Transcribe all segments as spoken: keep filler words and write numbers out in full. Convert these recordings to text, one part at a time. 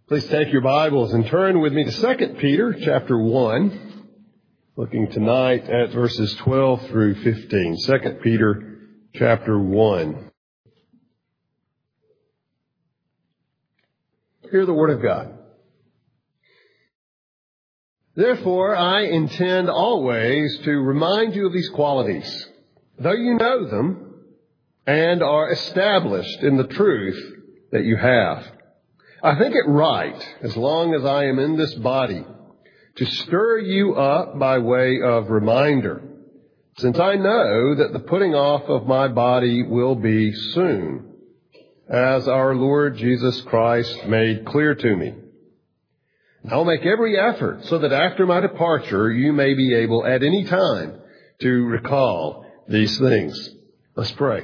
Please take your Bibles and turn with me to Second Peter chapter one, looking tonight at verses twelve through fifteen. Second Peter chapter one. Hear the Word of God. Therefore, I intend always to remind you of these qualities, though you know them and are established in the truth that you have. I think it right, as long as I am in this body, to stir you up by way of reminder, since I know that the putting off of my body will be soon, as our Lord Jesus Christ made clear to me. I'll make every effort so that after my departure you may be able at any time to recall these things. Let's pray.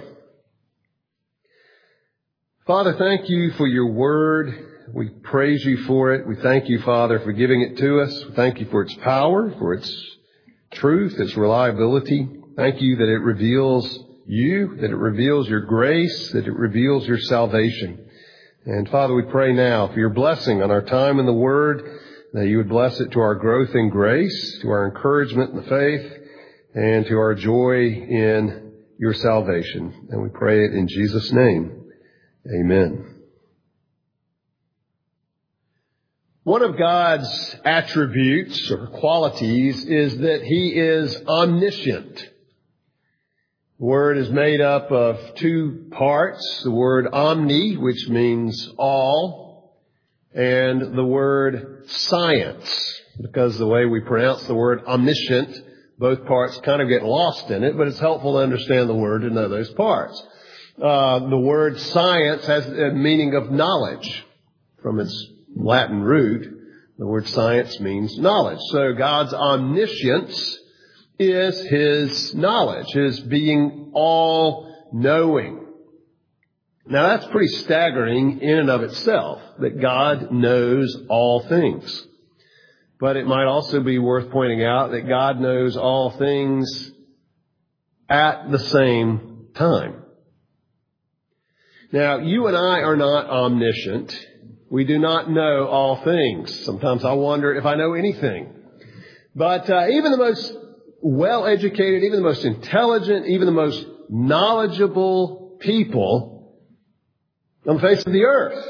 Father, thank you for your word. We praise you for it. We thank you, Father, for giving it to us. We thank you for its power, for its truth, its reliability. Thank you that it reveals you, that it reveals your grace, that it reveals your salvation. And Father, we pray now for your blessing on our time in the Word, that you would bless it to our growth in grace, to our encouragement in the faith, and to our joy in your salvation. And we pray it in Jesus' name. Amen. One of God's attributes or qualities is that He is omniscient. The word is made up of two parts. The word omni, which means all, and the word science, because the way we pronounce the word omniscient, both parts kind of get lost in it, but it's helpful to understand the word to know those parts. Uh, the word science has a meaning of knowledge. From its Latin root, the word science means knowledge. So God's omniscience is His knowledge, His being all-knowing. Now that's pretty staggering in and of itself, that God knows all things. But it might also be worth pointing out that God knows all things at the same time. Now, you and I are not omniscient. We do not know all things. Sometimes I wonder if I know anything. But uh, even the most well-educated, even the most intelligent, even the most knowledgeable people on the face of the earth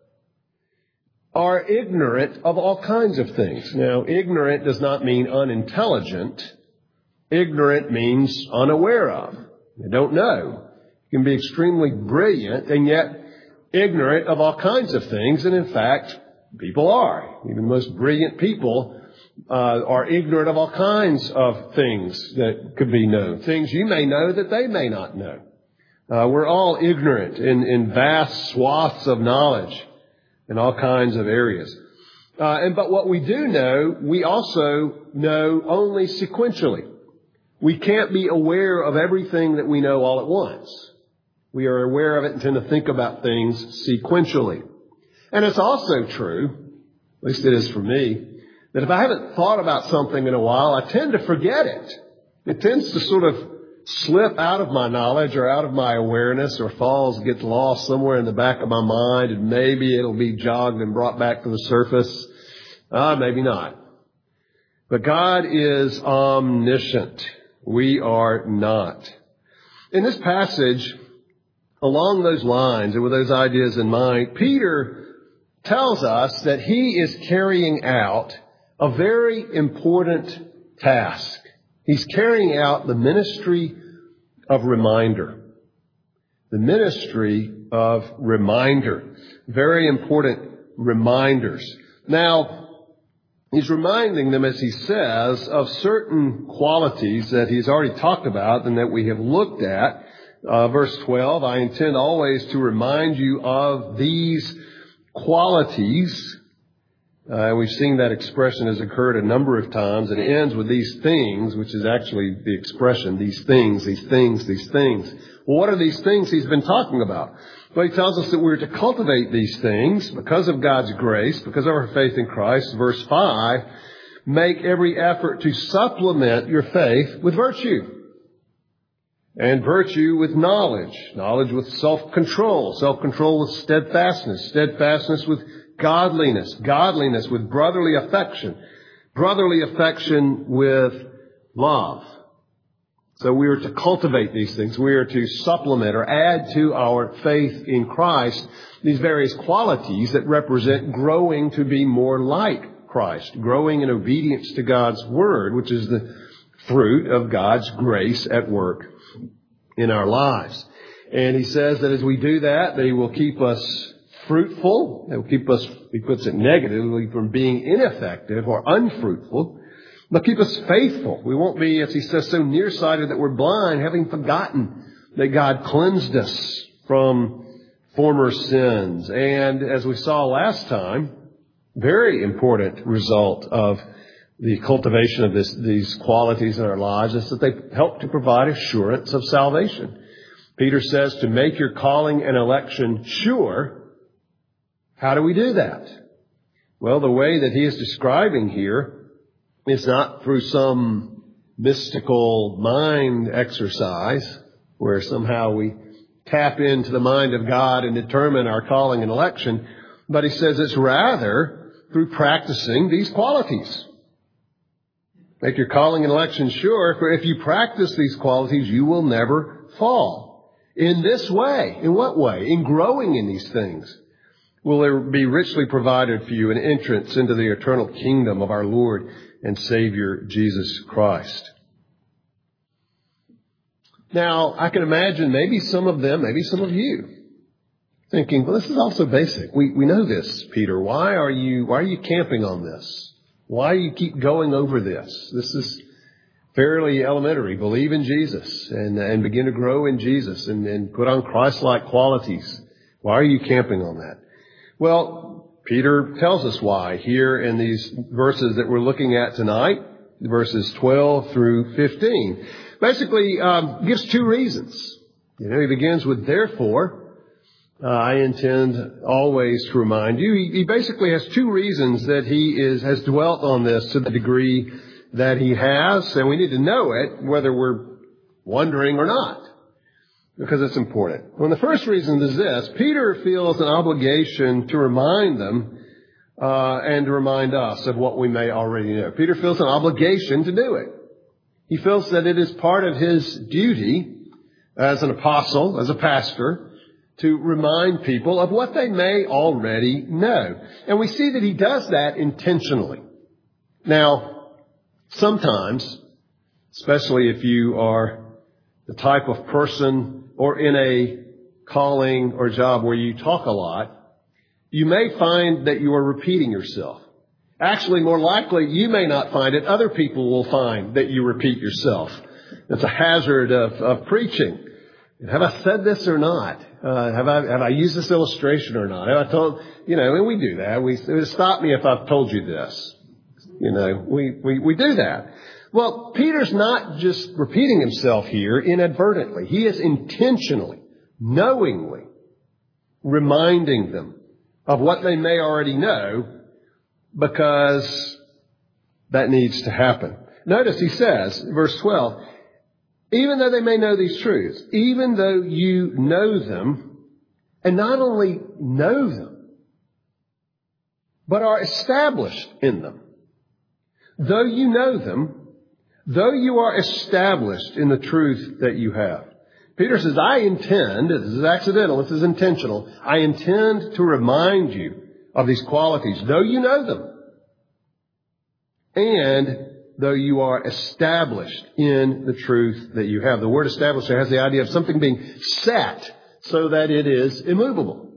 are ignorant of all kinds of things. Now, ignorant does not mean unintelligent. Ignorant means unaware of. They don't know. You can be extremely brilliant and yet ignorant of all kinds of things. And in fact, people are. Even the most brilliant people uh, are ignorant of all kinds of things that could be known. Things you may know that they may not know. Uh, we're all ignorant in, in vast swaths of knowledge in all kinds of areas. Uh, and but what we do know, we also know only sequentially. We can't be aware of everything that we know all at once. We are aware of it and tend to think about things sequentially. And it's also true, at least it is for me, that if I haven't thought about something in a while, I tend to forget it. It tends to sort of slip out of my knowledge or out of my awareness or falls, gets lost somewhere in the back of my mind, and maybe it'll be jogged and brought back to the surface. Uh, maybe not. But God is omniscient. We are not. In this passage, along those lines and with those ideas in mind, Peter tells us that he is carrying out a very important task. He's carrying out the ministry of reminder. The ministry of reminder. Very important reminders. Now, he's reminding them, as he says, of certain qualities that he's already talked about and that we have looked at. Uh, verse twelve, I intend always to remind you of these qualities. Uh, we've seen that expression has occurred a number of times. It ends with these things, which is actually the expression, these things, these things, these things. Well, what are these things he's been talking about? Well, he tells us that we're to cultivate these things because of God's grace, because of our faith in Christ. Verse five, make every effort to supplement your faith with virtue. And virtue with knowledge. Knowledge with self-control. Self-control with steadfastness. Steadfastness with godliness, godliness with brotherly affection, brotherly affection with love. So we are to cultivate these things. We are to supplement or add to our faith in Christ these various qualities that represent growing to be more like Christ, growing in obedience to God's Word, which is the fruit of God's grace at work in our lives. And he says that as we do that, they will keep us fruitful. They will keep us, he puts it negatively, from being ineffective or unfruitful. They'll keep us faithful. We won't be, as he says, so nearsighted that we're blind, having forgotten that God cleansed us from former sins. And as we saw last time, very important result of the cultivation of this, these qualities in our lives is that they help to provide assurance of salvation. Peter says to make your calling and election sure. How do we do that? Well, the way that he is describing here is not through some mystical mind exercise where somehow we tap into the mind of God and determine our calling and election, but he says it's rather through practicing these qualities. Make your calling and election sure, for if you practice these qualities, you will never fall. In this way, in what way? In growing in these things, will there be richly provided for you an entrance into the eternal kingdom of our Lord and Savior Jesus Christ. Now, I can imagine maybe some of them, maybe some of you, thinking, well, this is also basic. We we know this, Peter. Why are you why are you camping on this? Why do you keep going over this? This is fairly elementary. Believe in Jesus and, and begin to grow in Jesus and, and put on Christ-like qualities. Why are you camping on that? Well, Peter tells us why here in these verses that we're looking at tonight, verses twelve through fifteen. Basically, um, gives two reasons. You know, he begins with, therefore, uh, I intend always to remind you. He, he basically has two reasons that he is has dwelt on this to the degree that he has, and we need to know it, whether we're wondering or not, because it's important. Well, the first reason is this. Peter feels an obligation to remind them uh, and to remind us of what we may already know. Peter feels an obligation to do it. He feels that it is part of his duty as an apostle, as a pastor, to remind people of what they may already know. And we see that he does that intentionally. Now, sometimes, especially if you are the type of person or in a calling or job where you talk a lot, you may find that you are repeating yourself. Actually, more likely, you may not find it. Other people will find that you repeat yourself. It's a hazard of, of preaching. Have I said this or not? Uh, have I have I used this illustration or not? Have I told, you know, and we do that. We stop me if I've told you this. You know, we, we, we do that. Well, Peter's not just repeating himself here inadvertently. He is intentionally, knowingly reminding them of what they may already know, because that needs to happen. Notice he says, verse twelve, even though they may know these truths, even though you know them, and not only know them, but are established in them. Though you know them, though you are established in the truth that you have. Peter says, I intend, this is accidental, this is intentional, I intend to remind you of these qualities, though you know them, and though you are established in the truth that you have. The word established has the idea of something being set so that it is immovable.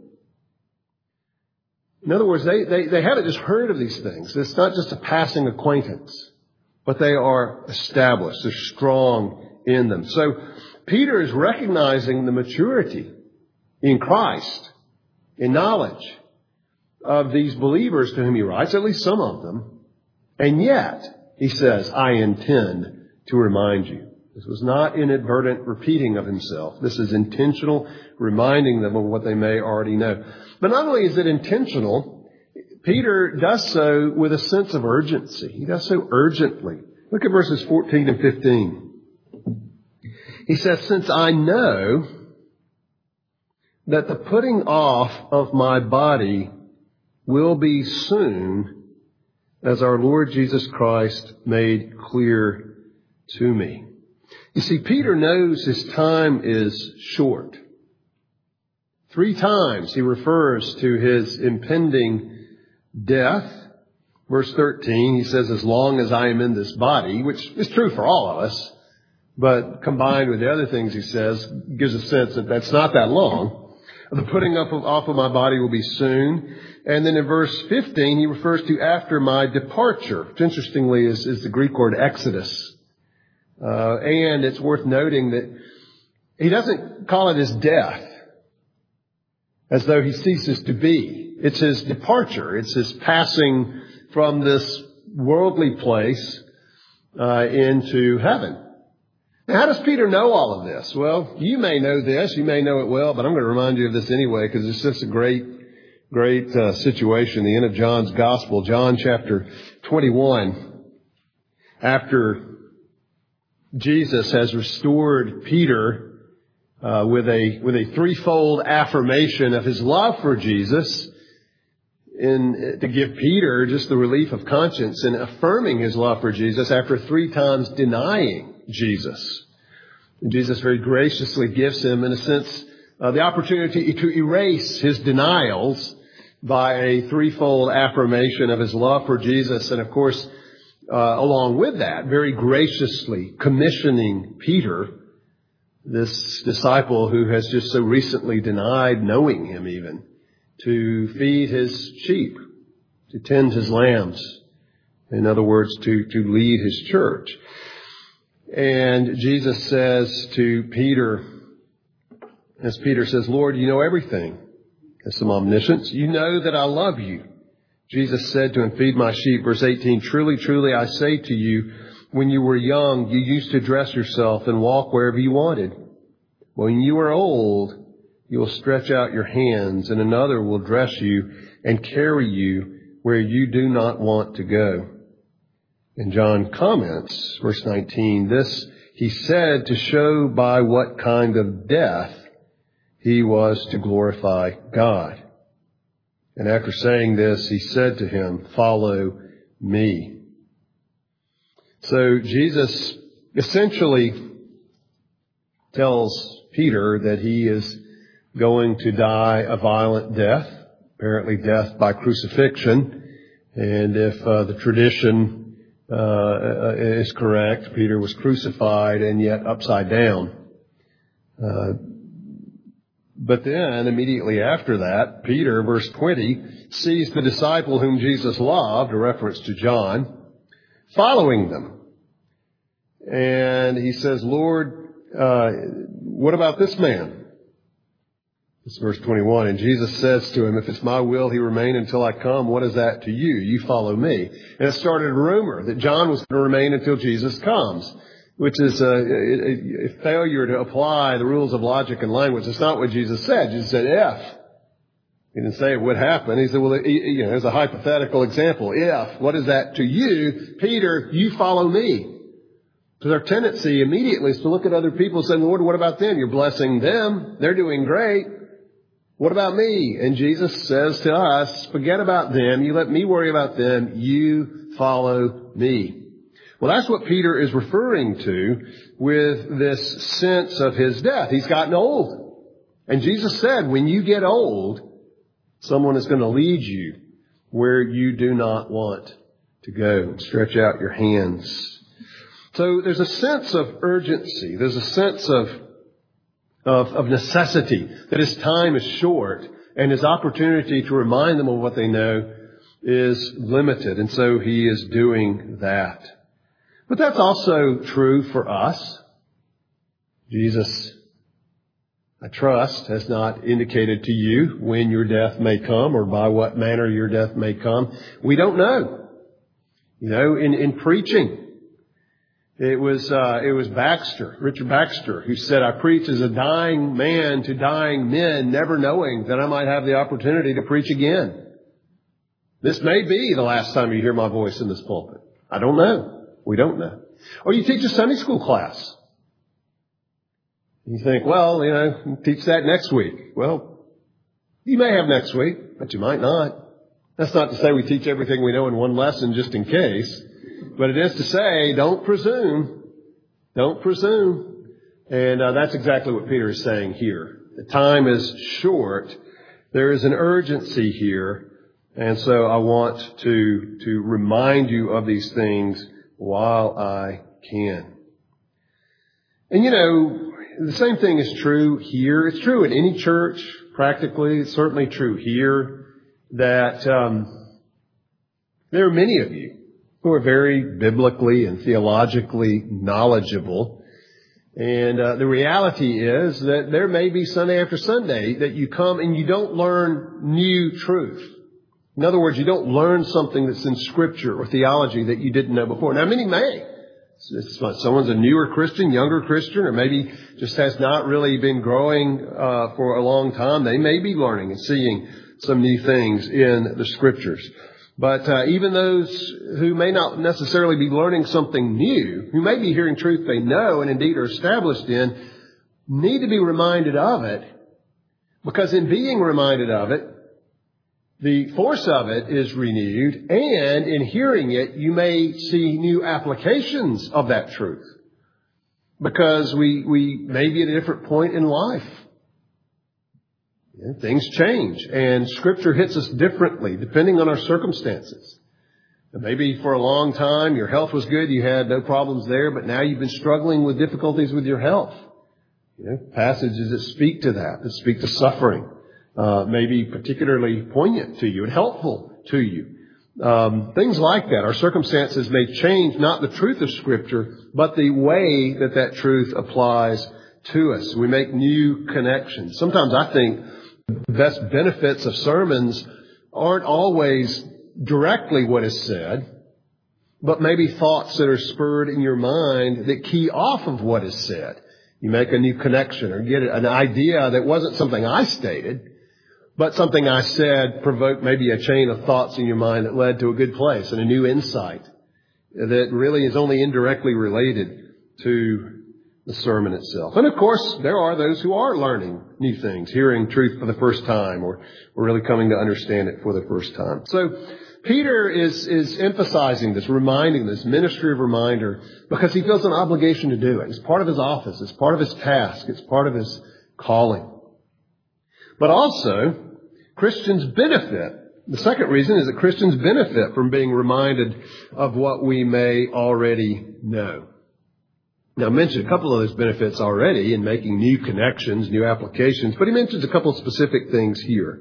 In other words, they, they, they haven't just heard of these things. It's not just a passing acquaintance, but they are established. They're strong in them. So Peter is recognizing the maturity in Christ, in knowledge of these believers to whom he writes, at least some of them. And yet, he says, I intend to remind you. This was not inadvertent repeating of himself. This is intentional reminding them of what they may already know. But not only is it intentional, Peter does so with a sense of urgency. He does so urgently. Look at verses fourteen and fifteen. He says, since I know that the putting off of my body will be soon, as our Lord Jesus Christ made clear to me. You see, Peter knows his time is short. Three times he refers to his impending death. Verse thirteen, he says, as long as I am in this body, which is true for all of us, but combined with the other things he says, gives a sense that that's not that long. The putting up of, off of my body will be soon. And then in verse fifteen, he refers to after my departure, which interestingly is, is the Greek word exodus. Uh, and it's worth noting that he doesn't call it his death, as though he ceases to be. It's his departure. It's his passing from this worldly place uh, into heaven. Now, how does Peter know all of this? Well, you may know this. You may know it well, but I'm going to remind you of this anyway because it's just a great, great uh, situation. The end of John's Gospel, John chapter twenty-one. After Jesus has restored Peter Uh, with a with a threefold affirmation of his love for Jesus, in to give Peter just the relief of conscience in affirming his love for Jesus after three times denying Jesus. And Jesus very graciously gives him, in a sense, uh, the opportunity to erase his denials by a threefold affirmation of his love for Jesus. And of course, uh, along with that, very graciously commissioning Peter, this disciple who has just so recently denied knowing him even, to feed his sheep, to tend his lambs. In other words, to, to lead his church. And Jesus says to Peter, as Peter says, Lord, you know everything. Has some omniscience. You know that I love you. Jesus said to him, feed my sheep. Verse eighteen, truly, truly, I say to you, when you were young, you used to dress yourself and walk wherever you wanted. When you are old, you will stretch out your hands, and another will dress you and carry you where you do not want to go. And John comments, verse nineteen, this he said to show by what kind of death he was to glorify God. And after saying this, he said to him, follow me. So Jesus essentially tells Peter that he is going to die a violent death, apparently death by crucifixion. And if uh, the tradition uh, is correct, Peter was crucified and yet upside down. Uh, but then immediately after that, Peter, verse twenty, sees the disciple whom Jesus loved, a reference to John, following them. And he says, Lord, uh, what about this man? It's verse twenty-one. And Jesus says to him, if it's my will he remain until I come, what is that to you? You follow me. And it started a rumor that John was going to remain until Jesus comes, which is a, a, a failure to apply the rules of logic and language. It's not what Jesus said. Jesus said, if. He didn't say it would happen. He said, well, you know, there's a hypothetical example. If, what is that to you? Peter, you follow me. So our tendency immediately is to look at other people and say, Lord, what about them? You're blessing them. They're doing great. What about me? And Jesus says to us, forget about them. You let me worry about them. You follow me. Well, that's what Peter is referring to with this sense of his death. He's gotten old. And Jesus said, when you get old, someone is going to lead you where you do not want to go. Stretch out your hands. So there's a sense of urgency. There's a sense of, of, of necessity that his time is short and his opportunity to remind them of what they know is limited. And so he is doing that. But that's also true for us. Jesus, I trust, has not indicated to you when your death may come or by what manner your death may come. We don't know. You know, in, in preaching, It was, uh, it was Baxter, Richard Baxter, who said, I preach as a dying man to dying men, never knowing that I might have the opportunity to preach again. This may be the last time you hear my voice in this pulpit. I don't know. We don't know. Or you teach a Sunday school class. You think, well, you know, teach that next week. Well, you may have next week, but you might not. That's not to say we teach everything we know in one lesson just in case, but it is to say, don't presume. Don't presume. And uh, that's exactly what Peter is saying here. The time is short. There is an urgency here. And so I want to, to remind you of these things while I can. And you know, the same thing is true here. It's true in any church, practically. It's certainly true here that um, there are many of you who are very biblically and theologically knowledgeable. And uh, the reality is that there may be Sunday after Sunday that you come and you don't learn new truth. In other words, you don't learn something that's in Scripture or theology that you didn't know before. Now, many may. Someone's a newer Christian, younger Christian, or maybe just has not really been growing uh, for a long time. They may be learning and seeing some new things in the Scriptures. But uh, even those who may not necessarily be learning something new, who may be hearing truth they know and indeed are established in, need to be reminded of it, because in being reminded of it, the force of it is renewed, and in hearing it, you may see new applications of that truth, because we, we may be at a different point in life. Yeah, things change, and Scripture hits us differently depending on our circumstances. And maybe for a long time your health was good, you had no problems there, but now you've been struggling with difficulties with your health. You know, passages that speak to that, that speak to suffering, uh, may be particularly poignant to you and helpful to you. Um, things like that. Our circumstances may change not the truth of Scripture, but the way that that truth applies to us. We make new connections. Sometimes I think the best benefits of sermons aren't always directly what is said, but maybe thoughts that are spurred in your mind that key off of what is said. You make a new connection or get an idea that wasn't something I stated, but something I said provoked maybe a chain of thoughts in your mind that led to a good place and a new insight that really is only indirectly related to the sermon itself. And of course, there are those who are learning new things, hearing truth for the first time, or, or really coming to understand it for the first time. So Peter is, is emphasizing this, reminding this ministry of reminder, because he feels an obligation to do it. It's part of his office. It's part of his task. It's part of his calling. But also, Christians benefit. The second reason is that Christians benefit from being reminded of what we may already know. Now, I mentioned a couple of those benefits already in making new connections, new applications, but he mentions a couple of specific things here.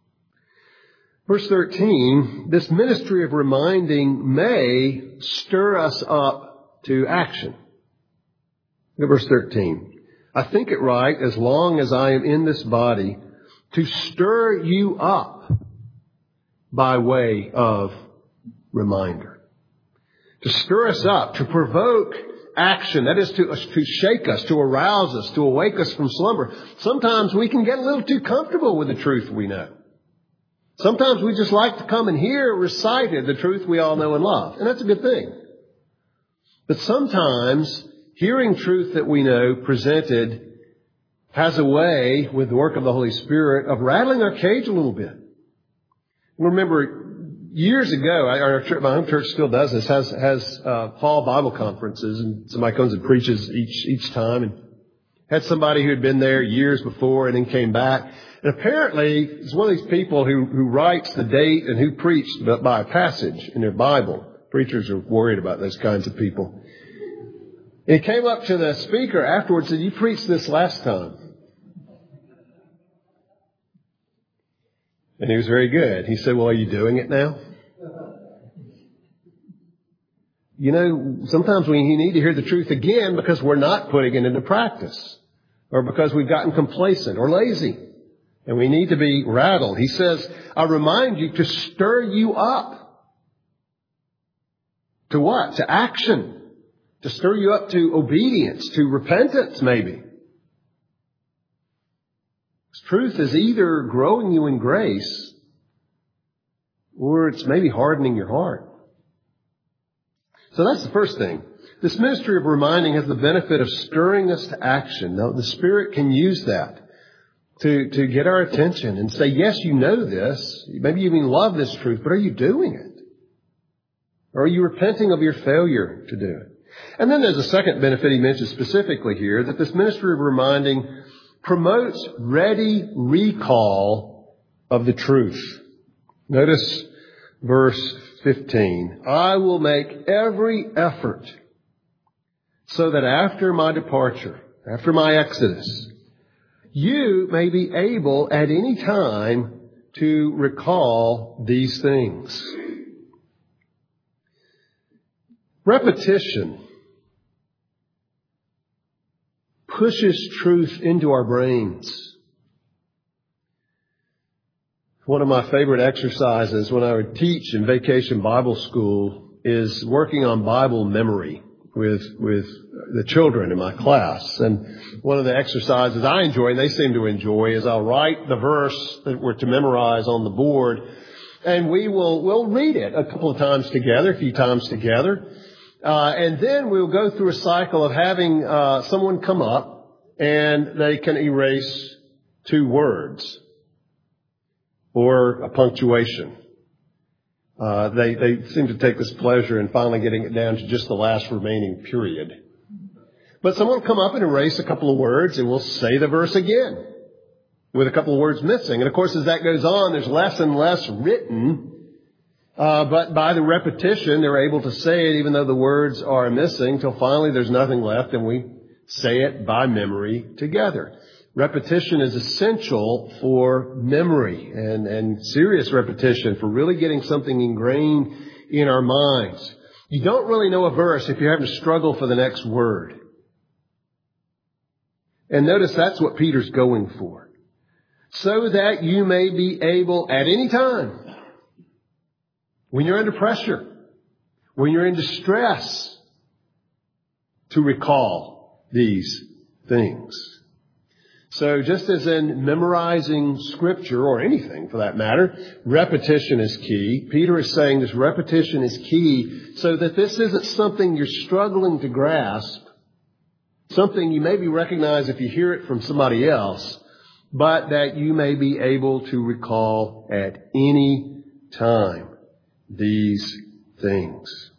Verse thirteen, this ministry of reminding may stir us up to action. Look at verse thirteen. I think it right, as long as I am in this body, to stir you up by way of reminder. To stir us up, to provoke action. That is to, to shake us, to arouse us, to awake us from slumber. Sometimes we can get a little too comfortable with the truth we know. Sometimes we just like to come and hear recited the truth we all know and love. And that's a good thing. But sometimes hearing truth that we know presented has a way, with the work of the Holy Spirit, of rattling our cage a little bit. Remember, years ago, our church, my home church still does this, has has uh, fall Bible conferences, and somebody comes and preaches each each time, and had somebody who had been there years before and then came back. And apparently, it's one of these people who, who writes the date and who preached by a passage in their Bible. Preachers are worried about those kinds of people. And he came up to the speaker afterwards and said, "You preached this last time." And he was very good. He said, "Well, are you doing it now?" You know, sometimes we need to hear the truth again because we're not putting it into practice, or because we've gotten complacent or lazy, and we need to be rattled. He says, I remind you to stir you up. To what? To action. To stir you up to obedience, to repentance maybe. Truth is either growing you in grace, or it's maybe hardening your heart. So that's the first thing. This ministry of reminding has the benefit of stirring us to action. Now, the Spirit can use that. to, to get our attention and say, yes, you know this. Maybe you even love this truth, but are you doing it? Or are you repenting of your failure to do it? And then there's a second benefit he mentions specifically here, that this ministry of reminding promotes ready recall of the truth. Notice verse fifteen. I will make every effort so that after my departure, after my exodus, you may be able at any time to recall these things. Repetition pushes truth into our brains. One of my favorite exercises when I would teach in Vacation Bible School is working on Bible memory with with the children in my class. And one of the exercises I enjoy, and they seem to enjoy, is I'll write the verse that we're to memorize on the board, and we will we'll read it a couple of times together, a few times together. Uh, and then we'll go through a cycle of having uh, someone come up and they can erase two words or a punctuation. Uh, they, they seem to take this pleasure in finally getting it down to just the last remaining period. But someone will come up and erase a couple of words, and we'll say the verse again with a couple of words missing. And of course, as that goes on, there's less and less written. Uh, but by the repetition, they're able to say it even though the words are missing, till finally there's nothing left and we say it by memory together. Repetition is essential for memory and, and serious repetition for really getting something ingrained in our minds. You don't really know a verse if you're having to struggle for the next word. And notice that's what Peter's going for. So that you may be able at any time, when you're under pressure, when you're in distress, to recall these things. So just as in memorizing Scripture, or anything for that matter, repetition is key. Peter is saying this repetition is key so that this isn't something you're struggling to grasp, something you maybe recognize if you hear it from somebody else, but that you may be able to recall at any time these things.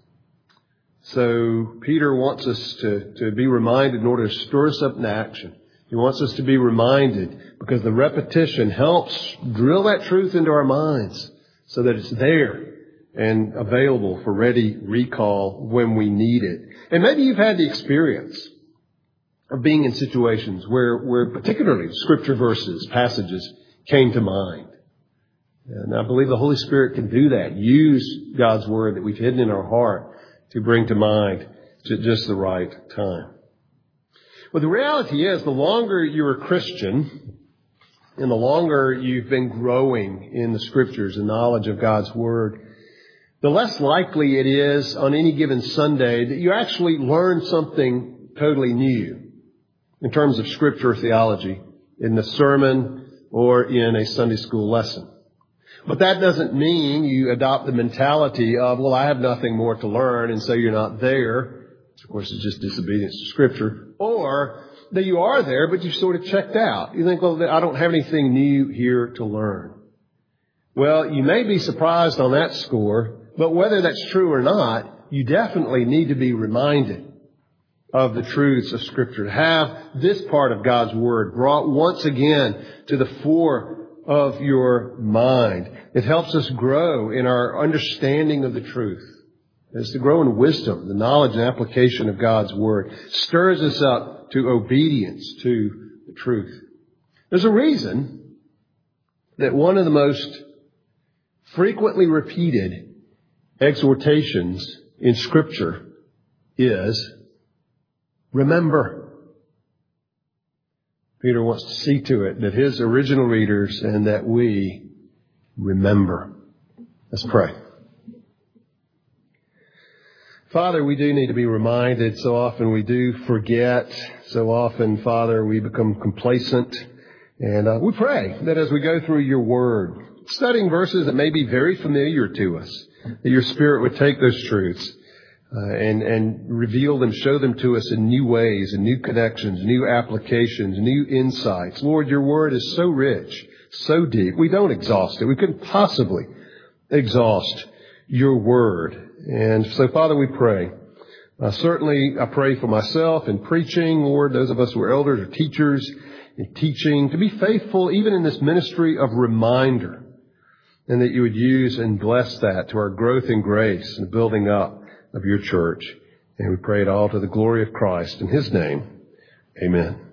So Peter wants us to, to be reminded in order to stir us up into action. He wants us to be reminded because the repetition helps drill that truth into our minds so that it's there and available for ready recall when we need it. And maybe you've had the experience of being in situations where, where particularly Scripture verses, passages came to mind. And I believe the Holy Spirit can do that. Use God's Word that we've hidden in our heart to bring to mind at just the right time. Well, the reality is the longer you're a Christian and the longer you've been growing in the Scriptures and knowledge of God's Word, the less likely it is on any given Sunday that you actually learn something totally new in terms of Scripture or theology in the sermon or in a Sunday school lesson. But that doesn't mean you adopt the mentality of, well, I have nothing more to learn, and so you're not there. Of course, it's just disobedience to Scripture. Or that you are there, but you've sort of checked out. You think, well, I don't have anything new here to learn. Well, you may be surprised on that score, but whether that's true or not, you definitely need to be reminded of the truths of Scripture. To have this part of God's Word brought once again to the fore of your mind. It helps us grow in our understanding of the truth. It's to grow in wisdom, the knowledge and application of God's Word. Stirs us up to obedience to the truth. There's a reason that one of the most frequently repeated exhortations in Scripture is, remember. Peter wants to see to it that his original readers and that we remember. Let's pray. Father, we do need to be reminded. So often we do forget. So often, Father, we become complacent. And uh, we pray that as we go through your Word, studying verses that may be very familiar to us, that your Spirit would take those truths uh, and, and reveal them, show them to us in new ways and new connections, new applications, new insights. Lord, your word is so rich, so deep. We don't exhaust it. We couldn't possibly exhaust your word. And so, Father, we pray. Uh, certainly, I pray for myself in preaching, Lord, those of us who are elders or teachers in teaching, to be faithful even in this ministry of reminder, and that you would use and bless that to our growth in grace and building up of your church. And we pray it all to the glory of Christ. In his name, amen.